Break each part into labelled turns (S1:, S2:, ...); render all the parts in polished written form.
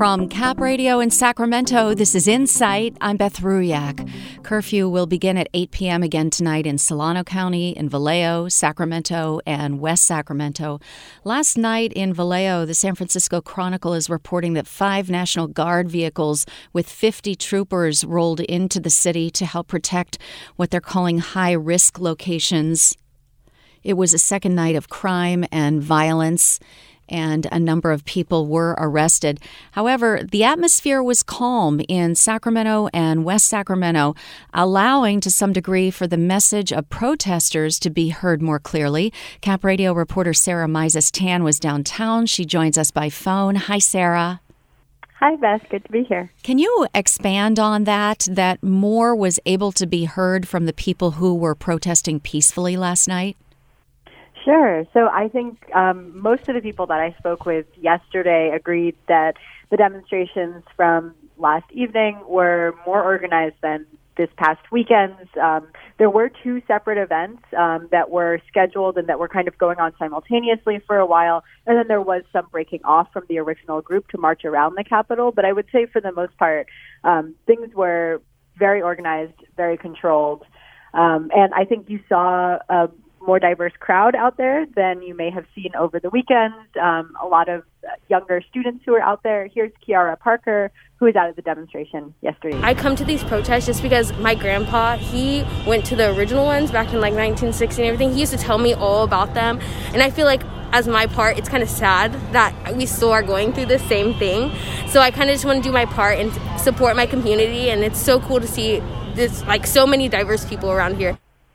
S1: From Cap Radio in Sacramento, this is Insight. I'm Beth Ruyak. Curfew will begin at 8 p.m. again tonight in Solano County, in Vallejo, Sacramento, and West Sacramento. Last night in Vallejo, the San Francisco Chronicle is reporting that 5 National Guard vehicles with 50 troopers rolled into the city to help protect what they're calling high-risk locations. It was a second night of crime and violence, and a number of people were arrested. However, the atmosphere was calm in Sacramento and West Sacramento, allowing to some degree for the message of protesters to be heard more clearly. Cap Radio reporter Sarah Mises-Tan was downtown. She joins us by phone. Hi, Sarah.
S2: Hi, Beth. Good to be here.
S1: Can you expand on that more was able to be heard from the people who were protesting peacefully last night?
S2: Sure. So I think most of the people that I spoke with yesterday agreed that the demonstrations from last evening were more organized than this past weekend's. There were 2 separate events that were scheduled and that were kind of going on simultaneously for a while, and then there was some breaking off from the original group to march around the Capitol. But I would say for the most part, things were very organized, very controlled, and I think you saw a more diverse crowd out there than you may have seen over the weekend. A lot of younger students who are out there. Here's Kiara Parker, who was out at the demonstration yesterday.
S3: I come to these protests just because my grandpa, he went to the original ones back in 1960 and everything. He used to tell me all about them. And I feel like as my part, it's kind of sad that we still are going through the same thing. So I kind of just want to do my part and support my community. And it's so cool to see this, so many diverse people around here.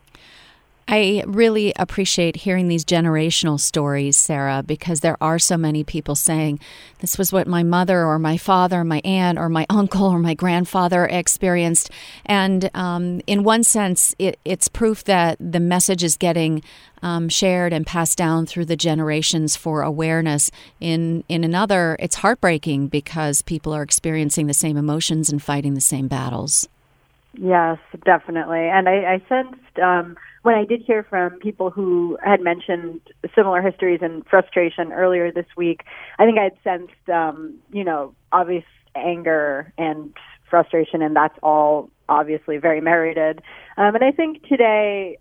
S1: I really appreciate hearing these generational stories, Sarah, because there are so many people saying, this was what my mother or my father, my aunt or my uncle or my grandfather experienced. And in one sense, it's proof that the message is getting shared and passed down through the generations for awareness. In another, it's heartbreaking because people are experiencing the same emotions and fighting the same battles.
S2: Yes, definitely. And I sensed when I did hear from people who had mentioned similar histories and frustration earlier this week, I think I had sensed, obvious anger and frustration, and that's all obviously very merited. And I think yesterday,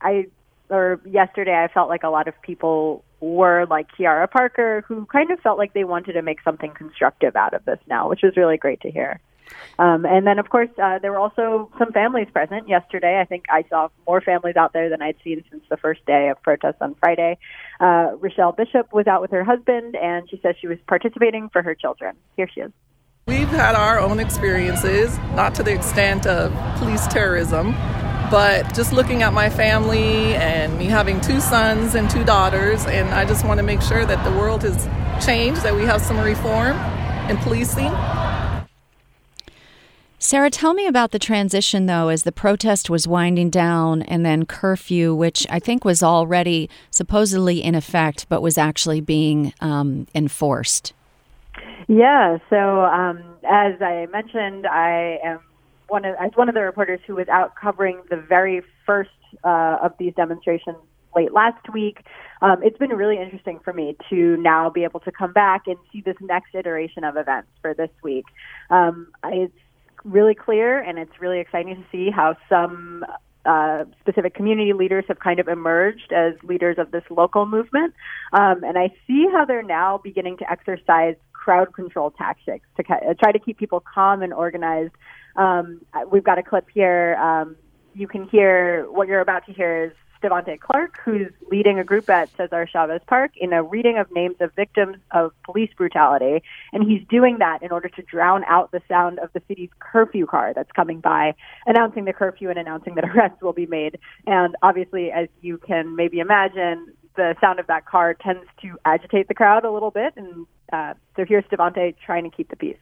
S2: I felt like a lot of people were like Kiara Parker, who kind of felt like they wanted to make something constructive out of this now, which was really great to hear. And then, of course, there were also some families present yesterday. I think I saw more families out there than I'd seen since the first day of protests on Friday. Rochelle Bishop was out with her husband, and she says she was participating for her children. Here she is.
S4: We've had our own experiences, not to the extent of police terrorism, but just looking at my family and me having 2 sons and 2 daughters, and I just want to make sure that the world has changed, that we have some reform in policing.
S1: Sarah, tell me about the transition, though, as the protest was winding down and then curfew, which I think was already supposedly in effect, but was actually being enforced.
S2: Yeah, so as I mentioned, I am one of the reporters who was out covering the very first of these demonstrations late last week. It's been really interesting for me to now be able to come back and see this next iteration of events for this week. It's really clear, and it's really exciting to see how some specific community leaders have kind of emerged as leaders of this local movement. And I see how they're now beginning to exercise crowd control tactics to try to keep people calm and organized. We've got a clip here. You can hear what you're about to hear is Devontae Clark, who's leading a group at Cesar Chavez Park in a reading of names of victims of police brutality. And he's doing that in order to drown out the sound of the city's curfew car that's coming by, announcing the curfew and announcing that arrests will be made. And obviously, as you can maybe imagine, the sound of that car tends to agitate the crowd a little bit. And so here's Devontae trying to keep the peace.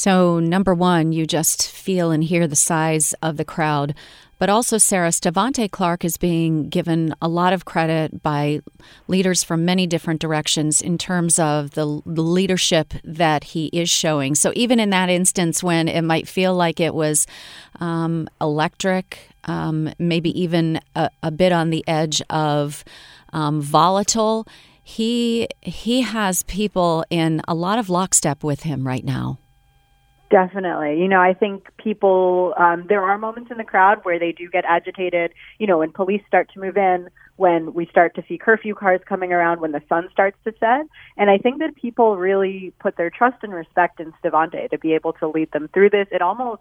S1: So, number one, you just feel and hear the size of the crowd. But also, Sarah, Stevante Clark is being given a lot of credit by leaders from many different directions in terms of the leadership that he is showing. So even in that instance when it might feel like it was electric, maybe even a bit on the edge of volatile, he has people in a lot of lockstep with him right now.
S2: Definitely. I think people, there are moments in the crowd where they do get agitated, when police start to move in, when we start to see curfew cars coming around, when the sun starts to set. And I think that people really put their trust and respect in Stevante to be able to lead them through this. It almost,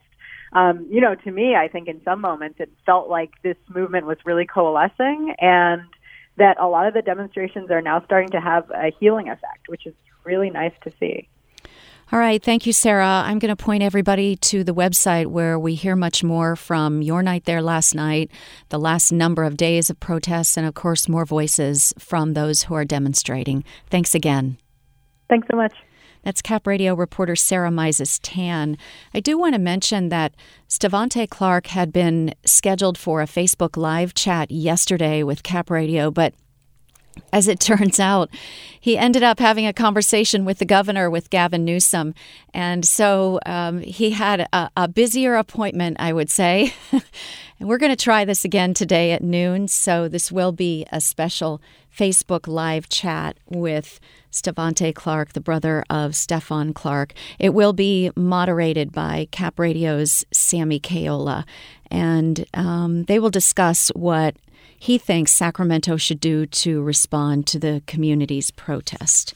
S2: to me, I think in some moments it felt like this movement was really coalescing and that a lot of the demonstrations are now starting to have a healing effect, which is really nice to see.
S1: All right. Thank you, Sarah. I'm going to point everybody to the website where we hear much more from your night there last night, the last number of days of protests, and, of course, more voices from those who are demonstrating. Thanks again.
S2: Thanks so much.
S1: That's Cap Radio reporter Sarah Mises-Tan. I do want to mention that Stevante Clark had been scheduled for a Facebook Live chat yesterday with Cap Radio, but as it turns out, he ended up having a conversation with the governor, with Gavin Newsom. And so he had a busier appointment, I would say. And we're going to try this again today at noon. So this will be a special Facebook Live chat with Stevante Clark, the brother of Stefan Clark. It will be moderated by Cap Radio's Sammy Kayola. And they will discuss what he thinks Sacramento should do to respond to the community's protest.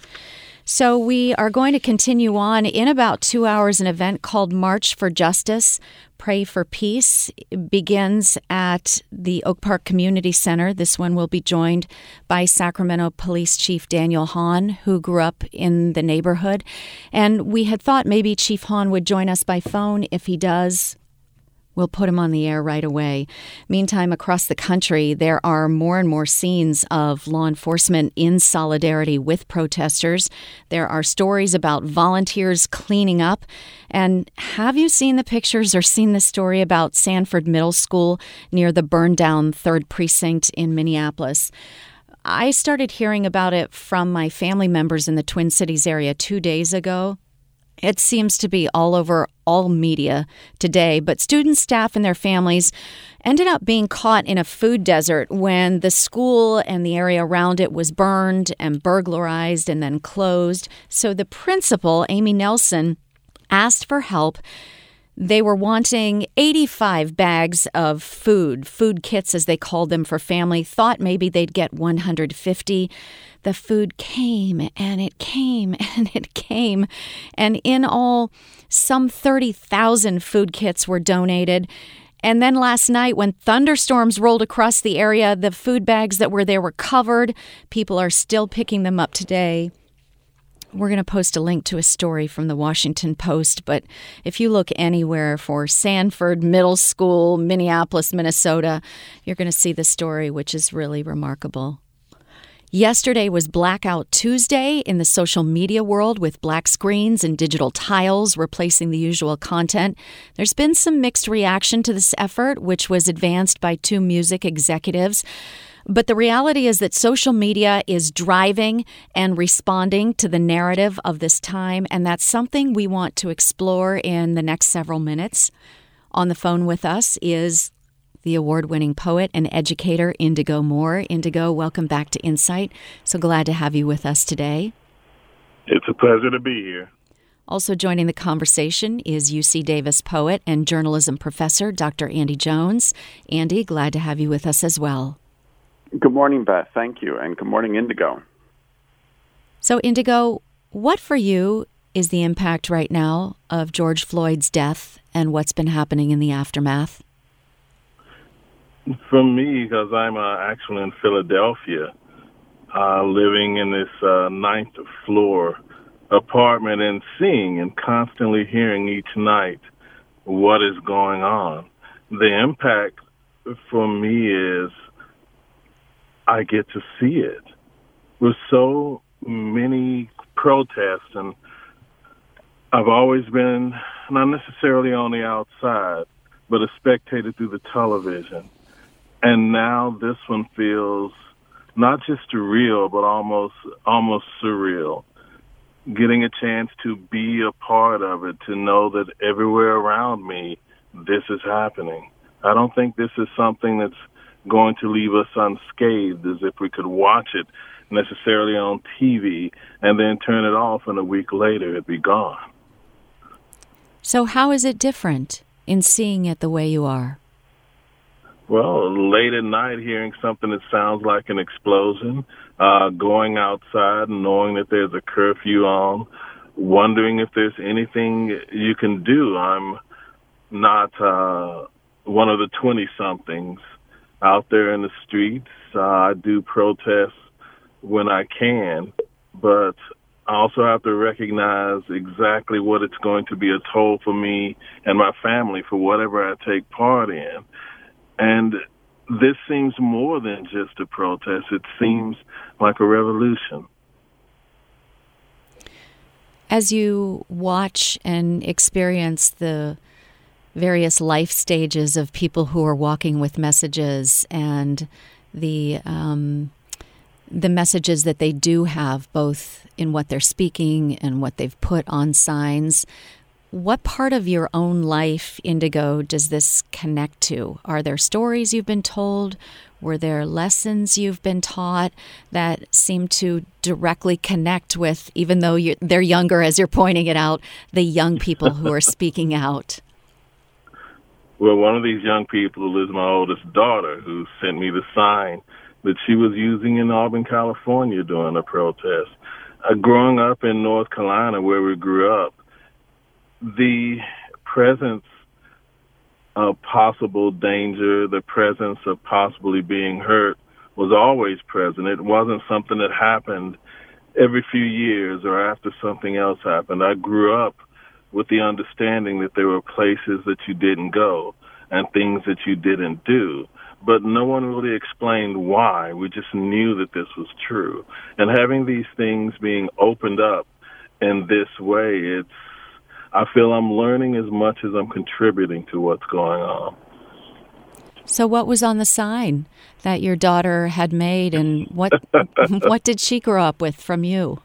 S1: So we are going to continue on. In about 2 hours, an event called March for Justice, Pray for Peace begins at the Oak Park Community Center. This one will be joined by Sacramento Police Chief Daniel Hahn, who grew up in the neighborhood. And we had thought maybe Chief Hahn would join us by phone. If he does, we'll put him on the air right away. Meantime, across the country, there are more and more scenes of law enforcement in solidarity with protesters. There are stories about volunteers cleaning up. And have you seen the pictures or seen the story about Sanford Middle School near the burned-down 3rd Precinct in Minneapolis? I started hearing about it from my family members in the Twin Cities area 2 days ago. It seems to be all over all media today, but students, staff, and their families ended up being caught in a food desert when the school and the area around it was burned and burglarized and then closed. So the principal, Amy Nelson, asked for help. They were wanting 85 bags of food kits as they called them for family, thought maybe they'd get 150. The food came and it came and it came. And in all, some 30,000 food kits were donated. And then last night, when thunderstorms rolled across the area, the food bags that were there were covered. People are still picking them up today. We're going to post a link to a story from the Washington Post, but if you look anywhere for Sanford Middle School, Minneapolis, Minnesota, you're going to see the story, which is really remarkable. Yesterday was Blackout Tuesday in the social media world with black screens and digital tiles replacing the usual content. There's been some mixed reaction to this effort, which was advanced by 2 music executives. But the reality is that social media is driving and responding to the narrative of this time, and that's something we want to explore in the next several minutes. On the phone with us is the award-winning poet and educator Indigo Moore. Indigo, welcome back to Insight. So glad to have you with us today.
S5: It's a pleasure to be here.
S1: Also joining the conversation is UC Davis poet and journalism professor Dr. Andy Jones. Andy, glad to have you with us as well.
S6: Good morning, Beth. Thank you. And good morning, Indigo.
S1: So, Indigo, what for you is the impact right now of George Floyd's death and what's been happening in the aftermath?
S5: For me, because I'm actually in Philadelphia, living in this 9th floor apartment and seeing and constantly hearing each night what is going on. The impact for me is I get to see it. With so many protests and I've always been not necessarily on the outside, but a spectator through the television. And now this one feels not just real, but almost surreal. Getting a chance to be a part of it, to know that everywhere around me, this is happening. I don't think this is something that's going to leave us unscathed, as if we could watch it necessarily on TV and then turn it off and a week later it'd be gone.
S1: So how is it different in seeing it the way you are?
S5: Well, late at night, hearing something that sounds like an explosion, going outside and knowing that there's a curfew on, wondering if there's anything you can do. I'm not one of the 20-somethings out there in the streets. I do protest when I can, but I also have to recognize exactly what it's going to be a toll for me and my family for whatever I take part in. And this seems more than just a protest. It seems like a revolution.
S1: As you watch and experience the various life stages of people who are walking with messages and the messages that they do have, both in what they're speaking and what they've put on signs, what part of your own life, Indigo, does this connect to? Are there stories you've been told? Were there lessons you've been taught that seem to directly connect with, even though they're younger, as you're pointing it out, the young people who are speaking out?
S5: Well, one of these young people is my oldest daughter, who sent me the sign that she was using in Auburn, California during a protest. Growing up in North Carolina, where we grew up, the presence of possible danger, the presence of possibly being hurt was always present. It wasn't something that happened every few years or after something else happened. I grew up with the understanding that there were places that you didn't go and things that you didn't do. But no one really explained why. We just knew that this was true. And having these things being opened up in this way, I feel I'm learning as much as I'm contributing to what's going on.
S1: So what was on the sign that your daughter had made, and what did she grow up with from you?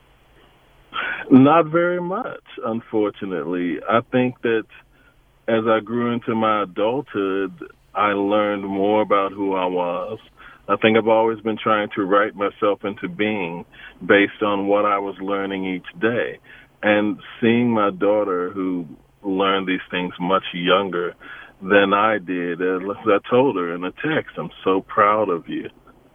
S5: Not very much, unfortunately. I think that as I grew into my adulthood, I learned more about who I was. I think I've always been trying to write myself into being based on what I was learning each day. And seeing my daughter, who learned these things much younger than I did, as I told her in a text, I'm so proud of you.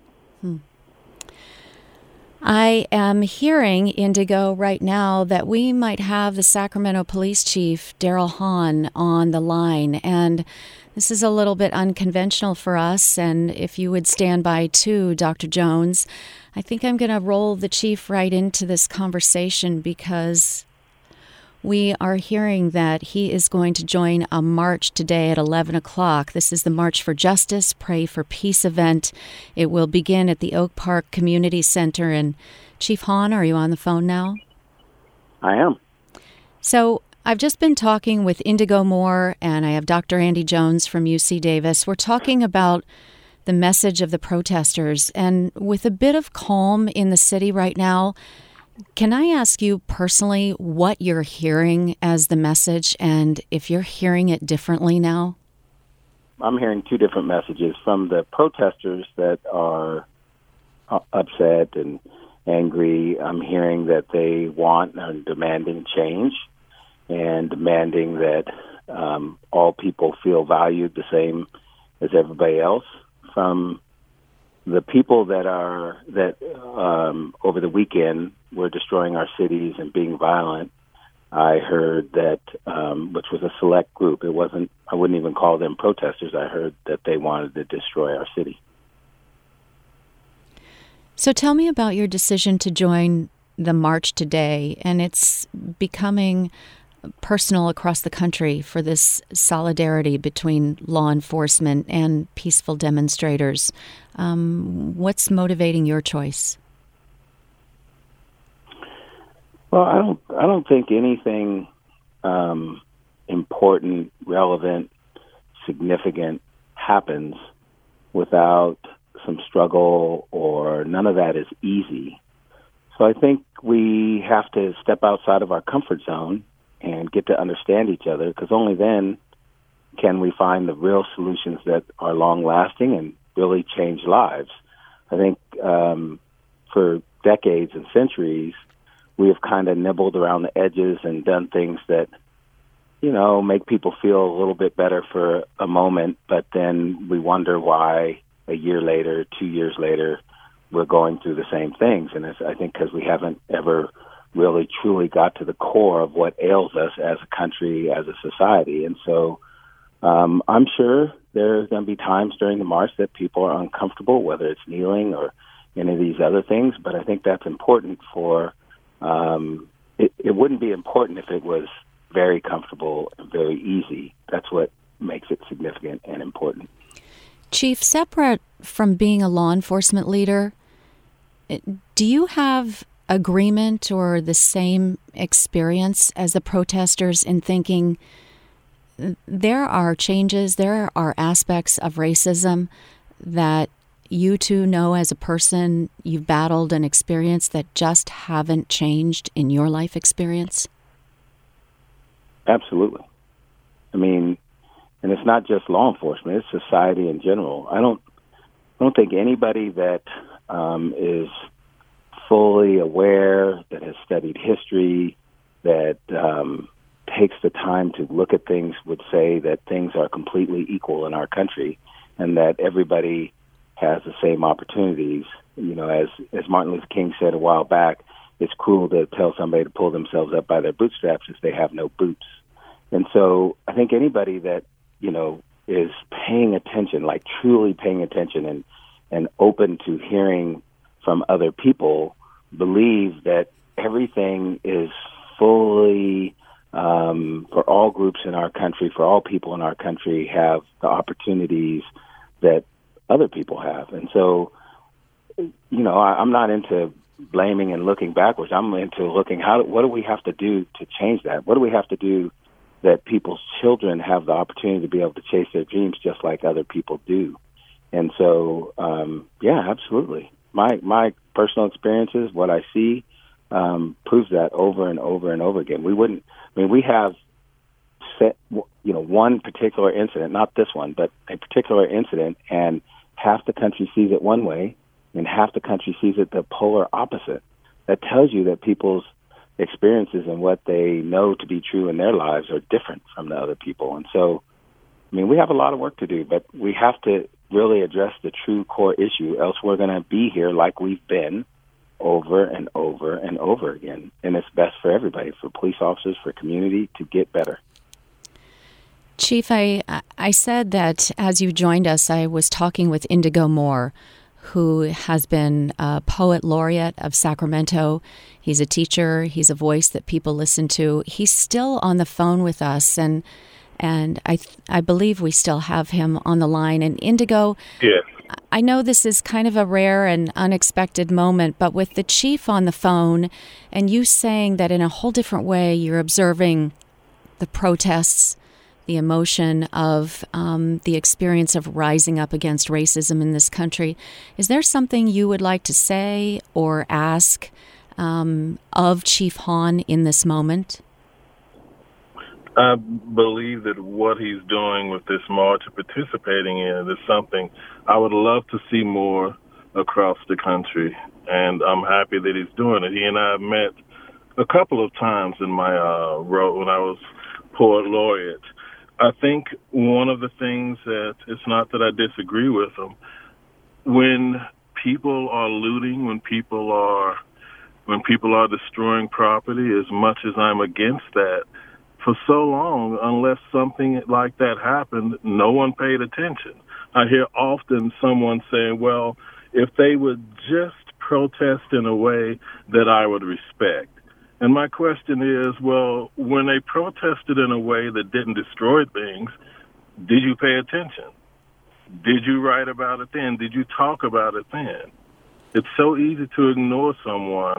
S1: I am hearing, Indigo, right now that we might have the Sacramento Police Chief, Daryl Hahn, on the line. And this is a little bit unconventional for us. And if you would stand by too, Dr. Jones, I think I'm going to roll the chief right into this conversation, because we are hearing that he is going to join a march today at 11 o'clock. This is the March for Justice, Pray for Peace event. It will begin at the Oak Park Community Center. And Chief Hahn, are you on the phone now?
S6: I am.
S1: So I've just been talking with Indigo Moore, and I have Dr. Andy Jones from UC Davis. We're talking about the message of the protesters, and with a bit of calm in the city right now, can I ask you personally what you're hearing as the message, and if you're hearing it differently now?
S7: I'm hearing two different messages from the protesters that are upset and angry. I'm hearing that they want and demanding change and demanding that all people feel valued the same as everybody else. From the people that over the weekend were destroying our cities and being violent, I heard that, which was a select group. I wouldn't even call them protesters. I heard that they wanted to destroy our city.
S1: So tell me about your decision to join the march today, and it's becoming personal across the country for this solidarity between law enforcement and peaceful demonstrators. What's motivating your choice?
S7: Well, I don't think anything important, relevant, significant happens without some struggle, or none of that is easy. So I think we have to step outside of our comfort zone and get to understand each other, because only then can we find the real solutions that are long-lasting and really change lives. I think for decades and centuries, we have kind of nibbled around the edges and done things that, make people feel a little bit better for a moment, but then we wonder why a year later, 2 years later, we're going through the same things. And it's, I think, because we haven't ever really truly got to the core of what ails us as a country, as a society. And so I'm sure there's going to be times during the march that people are uncomfortable, whether it's kneeling or any of these other things. But I think that's important for, it wouldn't be important if it was very comfortable and very easy. That's what makes it significant and important.
S1: Chief, separate from being a law enforcement leader, do you have agreement or the same experience as the protesters in thinking there are changes, there are aspects of racism that you two know as a person, you've battled and experienced that just haven't changed in your life experience?
S7: Absolutely. I mean, and it's not just law enforcement, it's society in general. I don't think anybody that is fully aware, that has studied history, that takes the time to look at things would say that things are completely equal in our country and that everybody has the same opportunities. As Martin Luther King said a while back, it's cruel to tell somebody to pull themselves up by their bootstraps if they have no boots. And so I think anybody that, is paying attention, like truly paying attention and open to hearing from other people, believe that everything is fully, for all groups in our country, for all people in our country, have the opportunities that other people have. And so, I'm not into blaming and looking backwards. I'm into looking, what do we have to do to change that? What do we have to do that people's children have the opportunity to be able to chase their dreams just like other people do? And so, absolutely. My personal experiences, what I see, proves that over and over and over again. We have set, one particular incident, not this one, but a particular incident, and half the country sees it one way and half the country sees it the polar opposite. That tells you that people's experiences and what they know to be true in their lives are different from the other people. And so, we have a lot of work to do, but we have to really address the true core issue, else we're going to be here like we've been over and over and over again. And it's best for everybody, for police officers, for community, to get better.
S1: Chief, I said that as you joined us, I was talking with Indigo Moore, who has been a poet laureate of Sacramento. He's a teacher. He's a voice that people listen to. He's still on the phone with us, and I believe we still have him on the line. And Indigo,
S5: yes.
S1: I know this is kind of a rare and unexpected moment, but with the chief on the phone and you saying that in a whole different way you're observing the protests, the emotion of the experience of rising up against racism in this country, is there something you would like to say or ask of Chief Hahn in this moment?
S5: I believe that what he's doing with this march and participating in it is something I would love to see more across the country, and I'm happy that he's doing it. He and I have met a couple of times in my role when I was poet laureate. I think one of the things that, it's not that I disagree with him, when people are looting, when people are destroying property, as much as I'm against that, for so long, unless something like that happened, no one paid attention. I hear often someone saying, well, if they would just protest in a way that I would respect. And my question is, well, when they protested in a way that didn't destroy things, did you pay attention? Did you write about it then? Did you talk about it then? It's so easy to ignore someone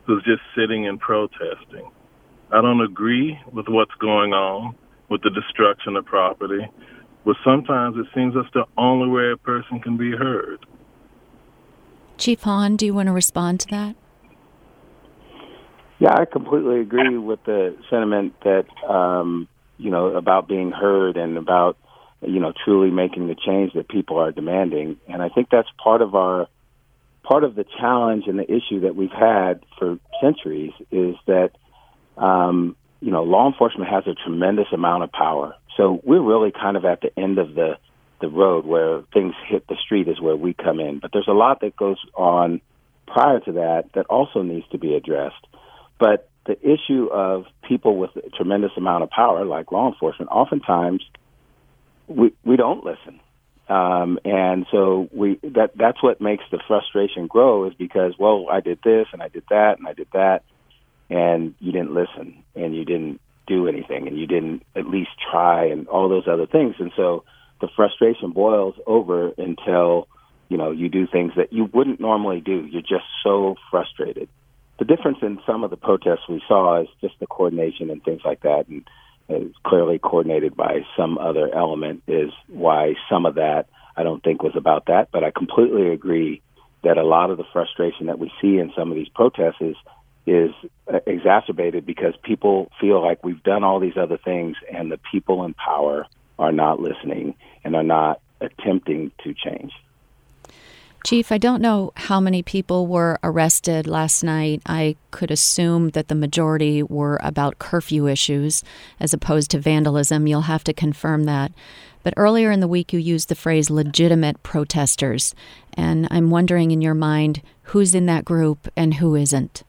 S5: who's just sitting and protesting. I don't agree with what's going on with the destruction of property, but sometimes it seems that's the only way a person can be heard.
S1: Chief Hahn, do you want to respond to that?
S7: Yeah, I completely agree with the sentiment that, about being heard and about, truly making the change that people are demanding. And I think that's part of the challenge and the issue that we've had for centuries is that, law enforcement has a tremendous amount of power. So we're really kind of at the end of the road where things hit the street is where we come in. But there's a lot that goes on prior to that also needs to be addressed. But the issue of people with a tremendous amount of power, like law enforcement, oftentimes we don't listen. And so that's what makes the frustration grow is because, well, I did this and I did that and I did that, and you didn't listen and you didn't do anything and you didn't at least try and all those other things. And so the frustration boils over until, you do things that you wouldn't normally do. You're just so frustrated. The difference in some of the protests we saw is just the coordination and things like that, and it's clearly coordinated by some other element is why some of that I don't think was about that. But I completely agree that a lot of the frustration that we see in some of these protests is exacerbated because people feel like we've done all these other things and the people in power are not listening and are not attempting to change.
S1: Chief, I don't know how many people were arrested last night. I could assume that the majority were about curfew issues as opposed to vandalism. You'll have to confirm that. But earlier in the week, you used the phrase legitimate protesters. And I'm wondering in your mind, who's in that group and who isn't?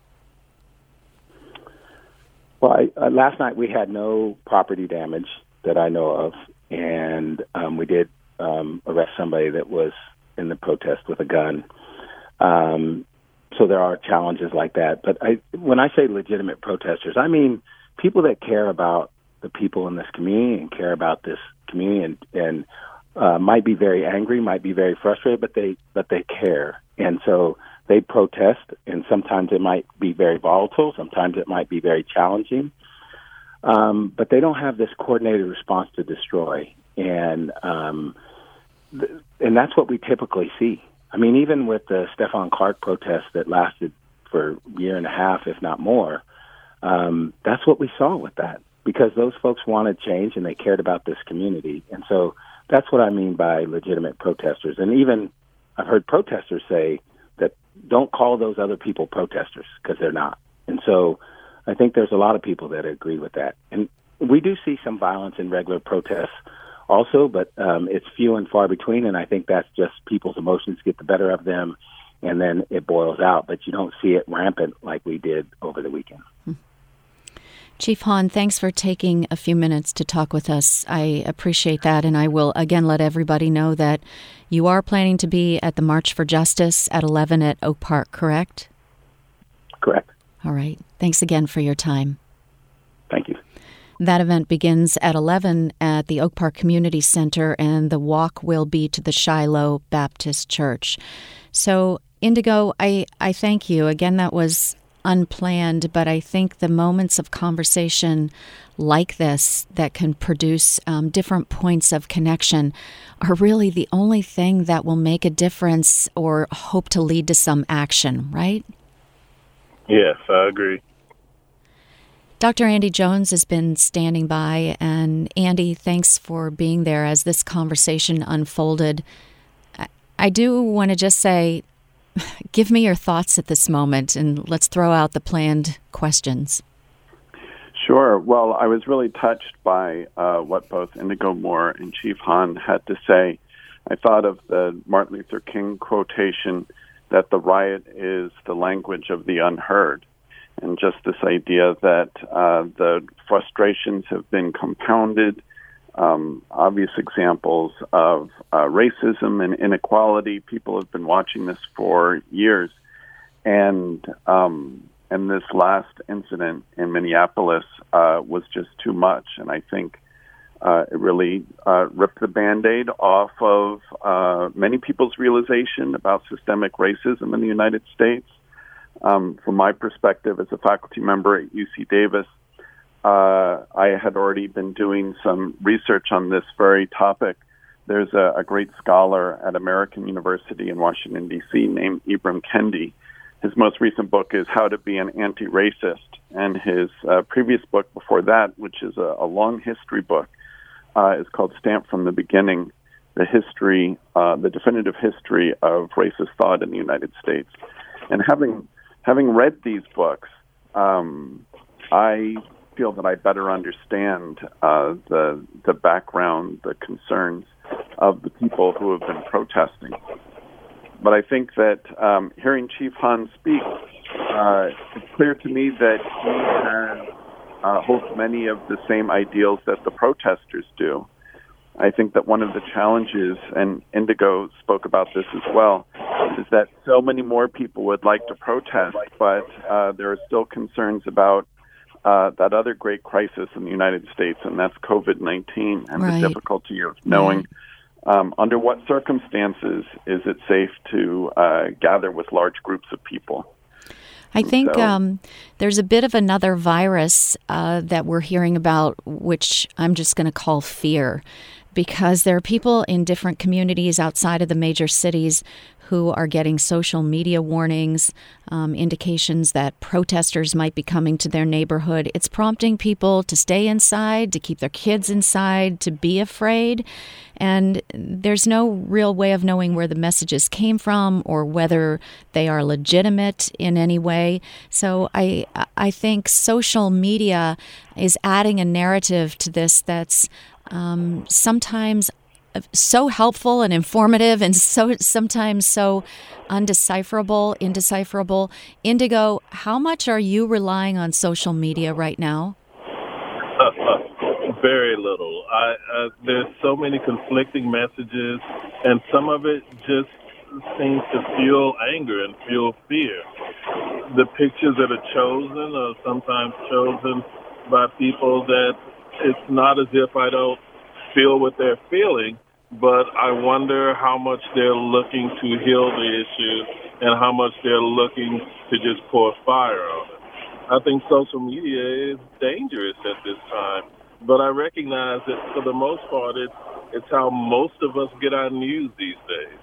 S7: Well, last night we had no property damage that I know of. And we did arrest somebody that was in the protest with a gun. So there are challenges like that. But when I say legitimate protesters, I mean people that care about the people in this community and care about this community and might be very angry, might be very frustrated, but they care. And so they protest, and sometimes it might be very volatile, sometimes it might be very challenging. But they don't have this coordinated response to destroy. And that's what we typically see. I mean, even with the Stephon Clark protest that lasted for a year and a half, if not more, that's what we saw with that, because those folks wanted change and they cared about this community. And so that's what I mean by legitimate protesters. And even I've heard protesters say that don't call those other people protesters because they're not. And so I think there's a lot of people that agree with that. And we do see some violence in regular protests also, but it's few and far between, and I think that's just people's emotions get the better of them, and then it boils out. But you don't see it rampant like we did over the weekend.
S1: Chief Hahn, thanks for taking a few minutes to talk with us. I appreciate that, and I will again let everybody know that you are planning to be at the March for Justice at 11 at Oak Park, correct?
S7: Correct.
S1: All right. Thanks again for your time.
S7: Thank you.
S1: That event begins at 11 at the Oak Park Community Center, and the walk will be to the Shiloh Baptist Church. So, Indigo, I thank you. Again, that was unplanned, but I think the moments of conversation like this that can produce different points of connection are really the only thing that will make a difference or hope to lead to some action, right?
S5: Yes, I agree.
S1: Dr. Andy Jones has been standing by, and Andy, thanks for being there as this conversation unfolded. I do want to just say, give me your thoughts at this moment, and let's throw out the planned questions.
S6: Sure. Well, I was really touched by what both Indigo Moore and Chief Hahn had to say. I thought of the Martin Luther King quotation that the riot is the language of the unheard. And just this idea that the frustrations have been compounded, obvious examples of racism and inequality. People have been watching this for years. And this last incident in Minneapolis was just too much. And I think it really ripped the Band-Aid off of many people's realization about systemic racism in the United States. From my perspective as a faculty member at UC Davis, I had already been doing some research on this very topic. There's a great scholar at American University in Washington, D.C. named Ibram Kendi. His most recent book is How to Be an Anti-Racist, and his previous book before that, which is a long history book, is called Stamped from the Beginning, the definitive history of racist thought in the United States. And having read these books, I feel that I better understand the background, the concerns of the people who have been protesting. But I think that hearing Chief Hahn speak, it's clear to me that he holds many of the same ideals that the protesters do. I think that one of the challenges, and Indigo spoke about this as well, is that so many more people would like to protest, but there are still concerns about that other great crisis in the United States, and that's COVID-19, and the difficulty of knowing under what circumstances is it safe to gather with large groups of people.
S1: I think there's a bit of another virus that we're hearing about, which I'm just going to call fear, because there are people in different communities outside of the major cities who are getting social media warnings, indications that protesters might be coming to their neighborhood. It's prompting people to stay inside, to keep their kids inside, to be afraid. And there's no real way of knowing where the messages came from or whether they are legitimate in any way. So I think social media is adding a narrative to this that's sometimes so helpful and informative, and sometimes so indecipherable. Indigo, how much are you relying on social media right now?
S5: Very little. There's so many conflicting messages, and some of it just seems to fuel anger and fuel fear. The pictures that are chosen are sometimes chosen by people that it's not as if I don't feel what they're feeling, but I wonder how much they're looking to heal the issue and how much they're looking to just pour fire on it. I think social media is dangerous at this time, but I recognize that for the most part, it's how most of us get our news these days.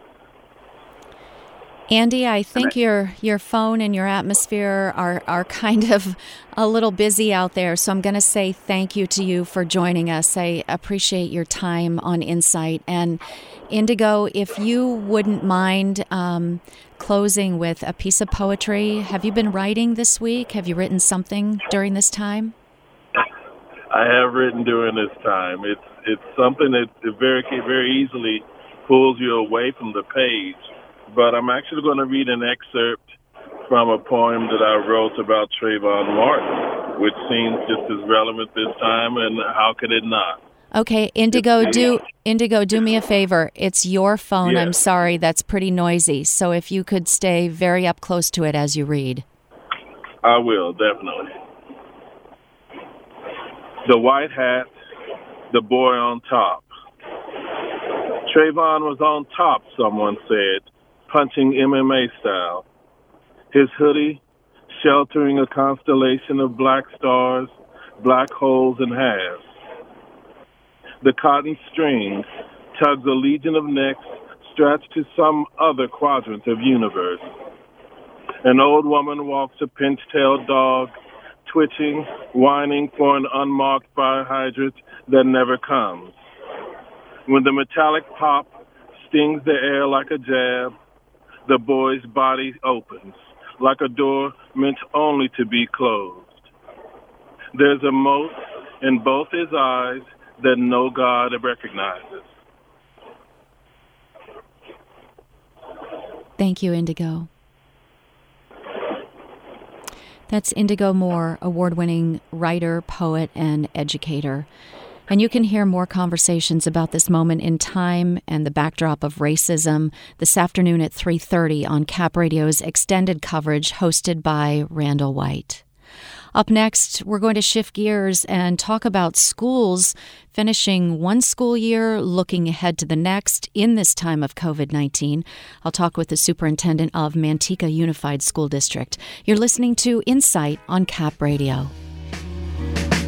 S1: Andy, I think your phone and your atmosphere are kind of a little busy out there, so I'm going to say thank you to you for joining us. I appreciate your time on Insight. And Indigo, if you wouldn't mind closing with a piece of poetry. Have you been writing this week? Have you written something during this time?
S5: I have written during this time. It's something that very, very easily pulls you away from the page. But I'm actually going to read an excerpt from a poem that I wrote about Trayvon Martin, which seems just as relevant this time, and how could it not?
S1: Okay, Indigo, do me a favor. It's your phone.
S5: Yes.
S1: I'm sorry, that's pretty noisy. So if you could stay very up close to it as you read.
S5: I will, definitely. The white hat, the boy on top. Trayvon was on top, someone said, punching MMA style. His hoodie sheltering a constellation of black stars, black holes, and halves. The cotton string tugs a legion of necks stretched to some other quadrant of universe. An old woman walks a pinch-tailed dog, twitching, whining for an unmarked fire hydrant that never comes. When the metallic pop stings the air like a jab, the boy's body opens, like a door meant only to be closed. There's a mote in both his eyes that no God recognizes.
S1: Thank you, Indigo. That's Indigo Moore, award-winning writer, poet, and educator. And you can hear more conversations about this moment in time and the backdrop of racism this afternoon at 3:30 on Cap Radio's extended coverage hosted by Randall White. Up next, we're going to shift gears and talk about schools finishing one school year, looking ahead to the next in this time of COVID-19. I'll talk with the superintendent of Manteca Unified School District. You're listening to Insight on KAP Radio.